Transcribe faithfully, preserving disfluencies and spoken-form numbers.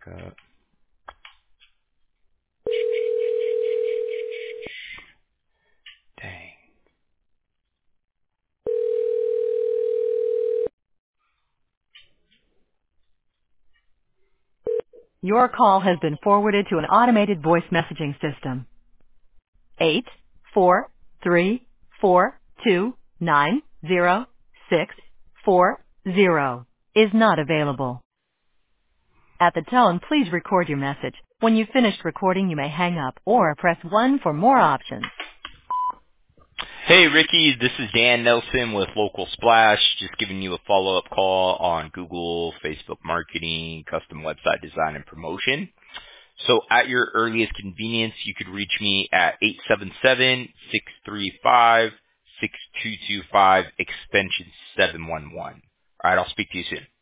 Uh, dang. Your call has been forwarded to an automated voice messaging system. Eight four three four two nine zero six four zero is not available. At the tone, please record your message. When you've finished recording, you may hang up or press one for more options. Hey, Ricky, this is Dan Nelson with Local Splash, just giving you a follow-up call on Google, Facebook marketing, custom website design, and promotion. So at your earliest convenience, you could reach me at eight seven seven, six three five, six two two five, extension seven one one. All right, I'll speak to you soon.